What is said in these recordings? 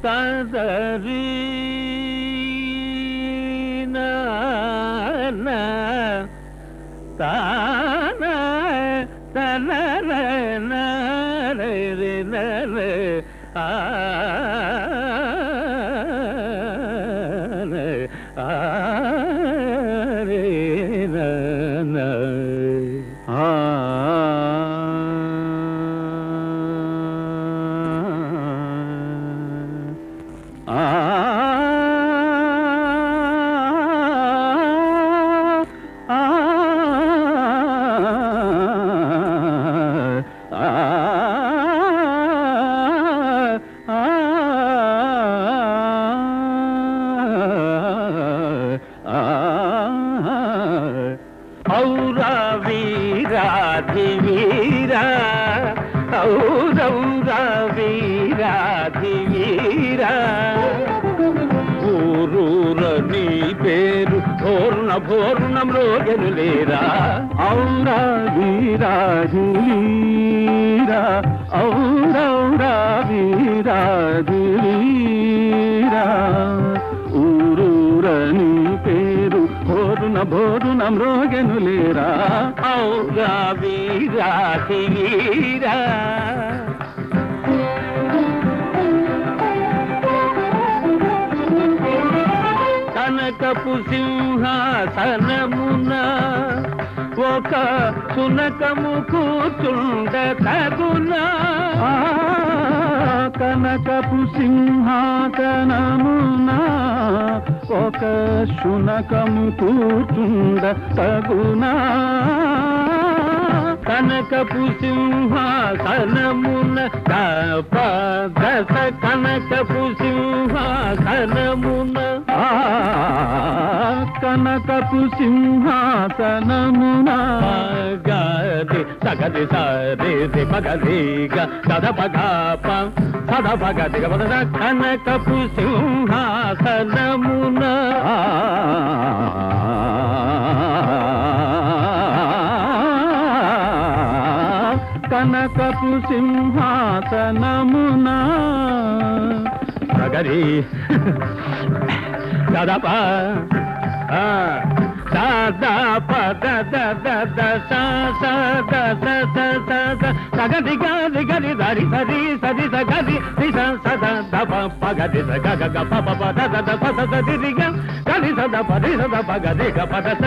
తదరి తాన తన ఆ ఔరా వీరాధి వీరా ఔరౌరా వీరాధి వీరా ఊరూర నీ పేరు పూర్ణ పూర్ణంలో గెలులేరా ఔరా వీరాధి వీరా ఔరౌరా వీరాధి వీరా ఊరూర నీ పేరు భోరున భోరున మ్రోగెనులేరా ఔరా వీరాధి వీరా కనకపు సింహాసనమున ఒక సునకము కూర్చుండ తగునా కనకపు సింహాసనమున ఒక శునకము కూర్చుండ తగునా కనకపు సింహాసనమున దశ కనకపు సింహాసనమున కనకపు సింహాసనమున గది సగది సరి పగదిగ సద పగప సద పగదిగ పద కనకపు సింహాసనమున కనకపు సింహాసనమున సగరి సదప సదా పద ద సగది గది గది దరి సరి సరి సగది సద దప పగది సగ గ ప ప ద ద ప స ది రి గ గది సద పది సద పగది గ పద స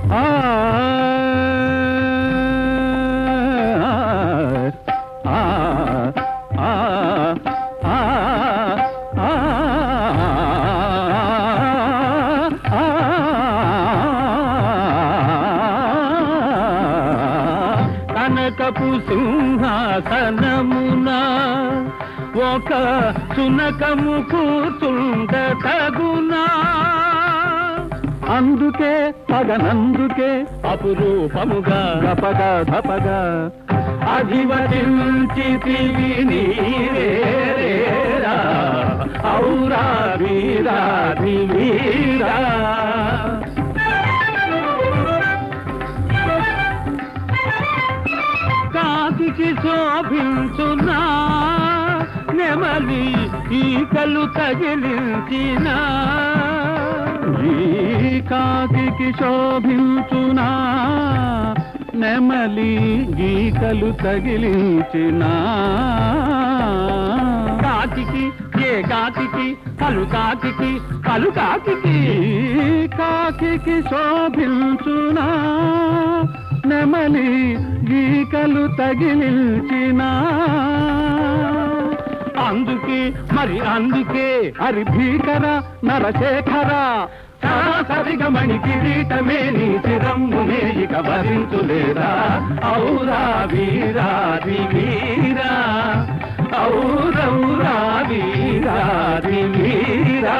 కనకపు సింహాసనమున ఒక సునకము కూర్చుండ తగునా అందుకే పగనందుకే అపురూపముగా గపగా ధపగా అధివసించితివి నీరేరా ఔరా వీరాధి వీరా కాకికి శోభించునా నెమలి ఈకలు తగిలించిన ఈ కాకికి శోభించునా నెమలి గీకలు తగిలించిన కాకికి ఏ కాకికి కలు కాకికి కలు కాకికి కాకికి శోభించునా నెమలి గీకలు తగిలించిన అందుకే మరి అందుకే హరి భీకర నరశేఖర సరిగమణి కిరీటమే నీ చిరమ్మునే ఇక వరించులేరా ఔరా వీరాధి వీరా ఔరౌరా వీరాధి వీరా